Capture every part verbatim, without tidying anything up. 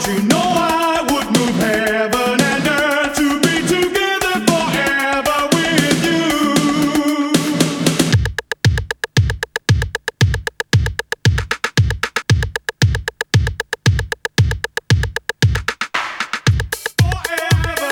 you know I would move heaven and earth to be together forever with you? Forever,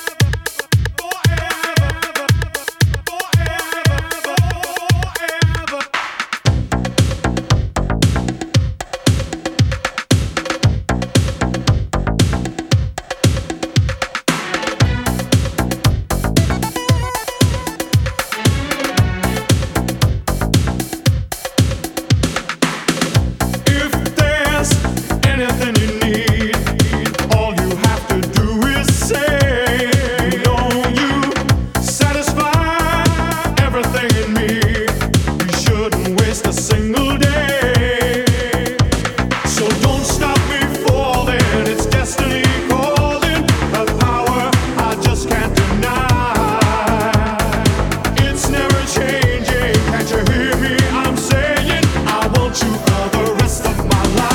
anything you need, all you have to do is say, know you satisfy everything in me. You shouldn't waste a single day. So don't stop me falling, it's destiny calling, a power I just can't deny. It's never changing, can't you hear me? I'm saying I want you for the rest of my life.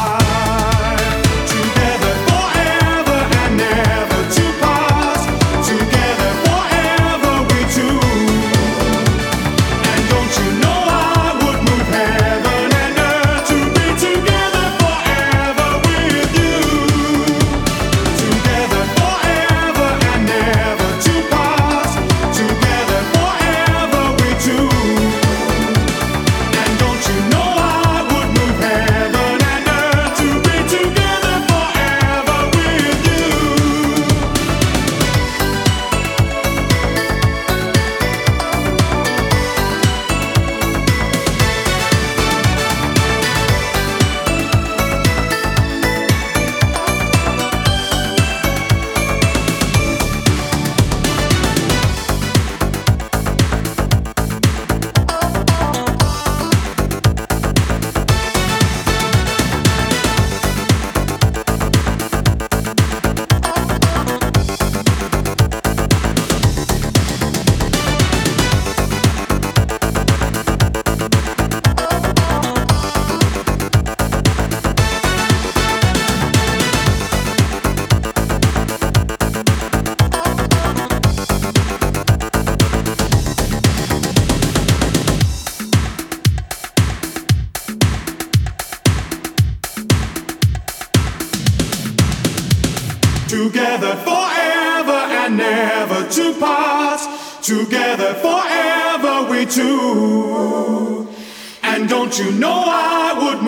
Together forever and never to part. Together forever we two. And don't you know I would